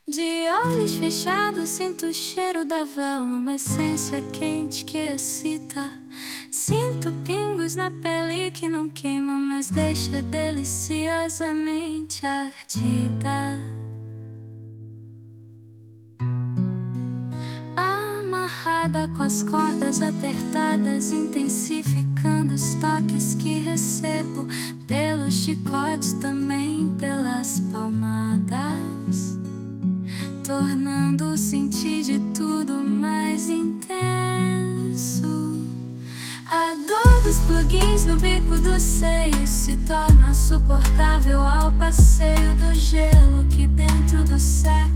De olhos fechados, sinto o cheiro da vela, uma essência quente que excita. Sinto pingos na pele que não queimam, mas deixa deliciosamente ardida. Amarrada com as cordas apertadas, intensificando os toques que recebo pelos chicotes, também pelas palmadas, tornando o sentir de tudo mais intenso. A dor dos plugins no bico do seio se torna suportável ao passeio do gelo que dentro do céu